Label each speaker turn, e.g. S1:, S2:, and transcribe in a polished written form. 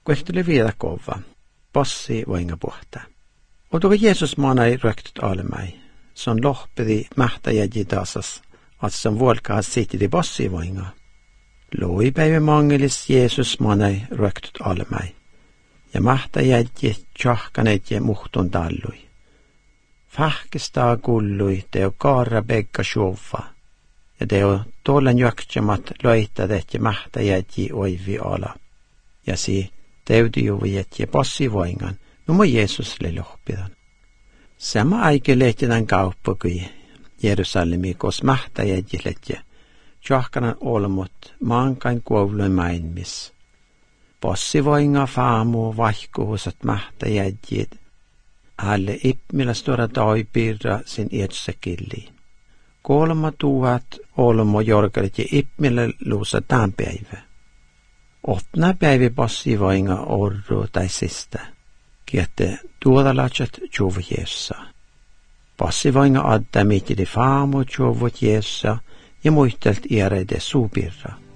S1: Kuehtele vielä kova. Bossi voinga puhtaa. Otuko Jeesus maanai röktyt alemai. Se on lohpedi mähtäjäji taasas. Att som vuolkaa sittidi bossi voinga. Loi päivä mangelis Jeesus maanai röktyt alemai. Ja mähtäjäji tjahkaneet ja muhtun tallui. Fahkistaa kullui teo kaara begga shuva. Ja teo tollen juoksemat loitadet ja mähtäjäji oivi ala. Ja si teudiuviet ja bossi voingan. Numo Jeesusle lohpidan. Sama aike lehtinen kauppakui Jerusalemi kos mähtäjäjilet ja tjahkanan olmut maankain kuovloin mainmis. Bossi voinga faamu vaihkuhusat mähtäjäjit alle ippmillä stora taipirra sin etsäkilliin. 3000 olmo jorgalit ja ippmillä luusa tämän päivä. 8 päivä bossi voinga orru tai sista. Kiette tuodalachat tjuvu Jeesusa. Bossi voinga adda mittili faamu tjuvut Jeesusa ja muistelt iäreide suupirra.